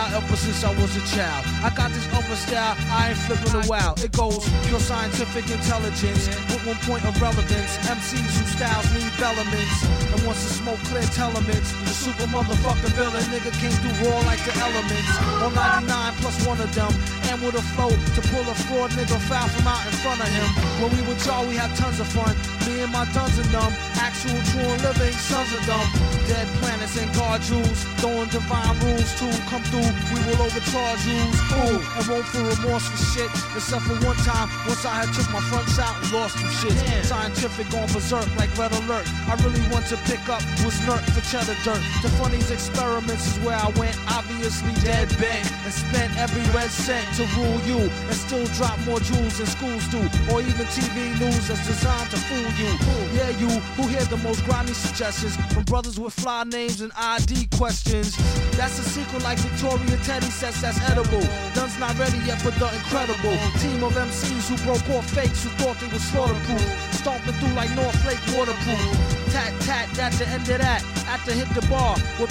style ever since I was a child. I got this other style, I ain't flipping a wow. It goes pure scientific intelligence with 1 point of relevance. MCs whose styles need elements, and once the smoke clear telements, the super motherfucking villain nigga came through raw like the elements. On 99 plus one of them, and with a flow to pull a fraud nigga foul from out in front of him. When we with y'all, we had tons of fun. Me and my duns and them, actual true and living sons of them. Dead planets and guard jewels, throwing divine rules to come through. We will overcharge you, ooh, and won't feel remorse for shit. Except for one time, once I had took my fronts out and lost some shit. Scientific on berserk like Red Alert. I really want to pick up was nerd for cheddar dirt. The funniest experiments is where I went, obviously dead bent, and spent every red cent to rule you, and still drop more jewels than schools do, or even TV news that's designed to fool you. Yeah, you who hear the most grimy suggestions from brothers with fly names and ID questions. That's a secret like Victoria Teddy says that's edible. Duns not ready yet for the incredible team of MCs who broke off fakes who thought they was slaughterproof, stomping through like North Lake waterproof. Tat tat, that's the end of that. After hit the bar with